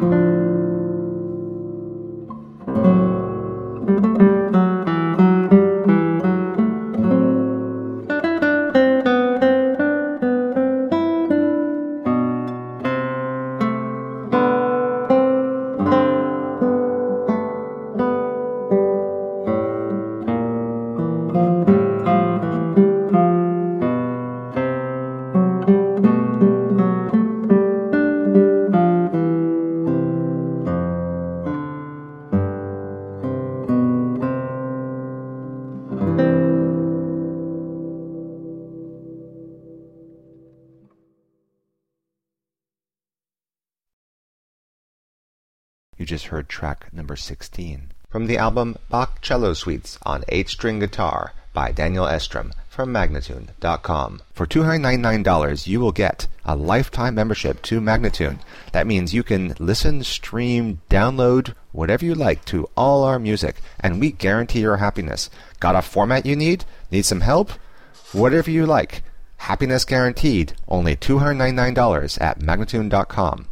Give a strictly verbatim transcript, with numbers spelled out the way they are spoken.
You just heard track number sixteen from the album Bach Cello Suites on eight-string guitar by Daniel Estrom from Magnatune dot com. For two hundred ninety-nine dollars, you will get a lifetime membership to Magnatune. That means you can listen, stream, download, whatever you like to all our music, and we guarantee your happiness. Got a format you need? Need some help? Whatever you like. Happiness guaranteed. Only two hundred ninety-nine dollars at Magnatune dot com.